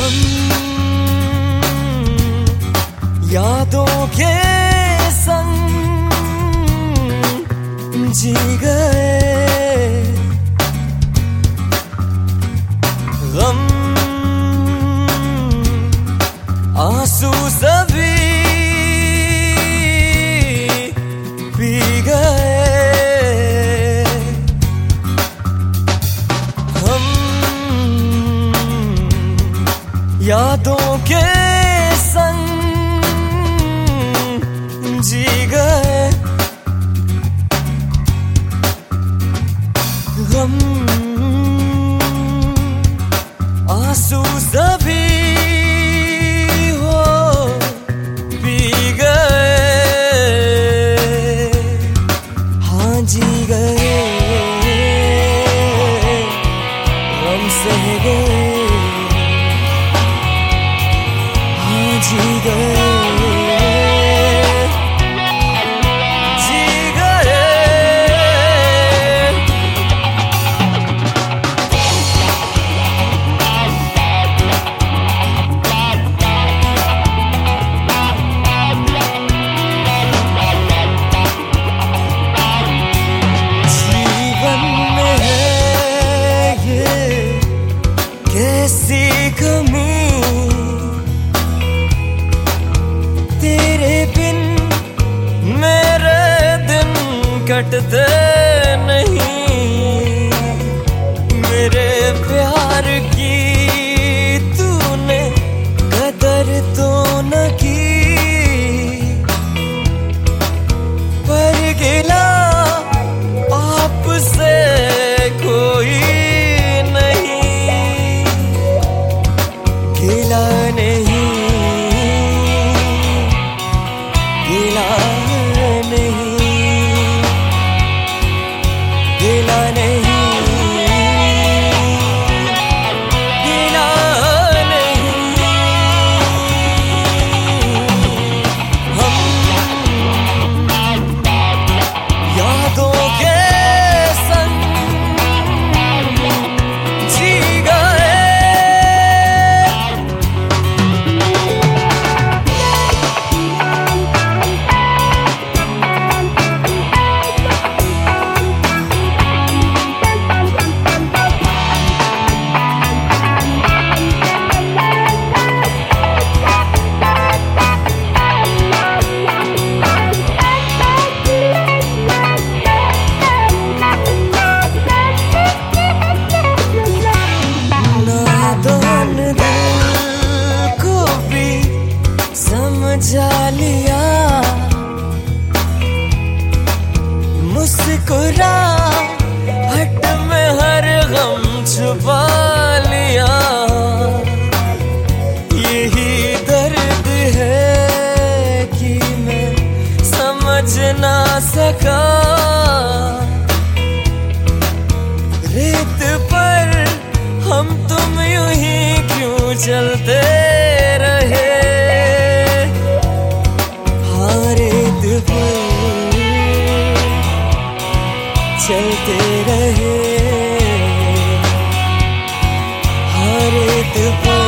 हम यादों के संग जी गए, गम आंसू सभी पी गए। हम यादों के संग जी गए, गम आंसू सभी हो पी गए। हाँ जी गए, गम सह गए, हाँ जी गए। कैसी कमी तेरे बिन मेरे दिन कटते नहीं। मेरे प्यार की तूने कदर तो न की, पर गिला आपसे कोई गिला नहीं, गिला नहीं, गिला नहीं, गिला नहीं। हम यादों के संग जी गए। समझा लिया, मुस्कुराहट में हर गम छुपा लिया। यही दर्द है कि मैं समझ ना सका। रेत पर हम तुम यूं ही क्यों चलते रहे, रेत पर चलते रहे, हर रेत पर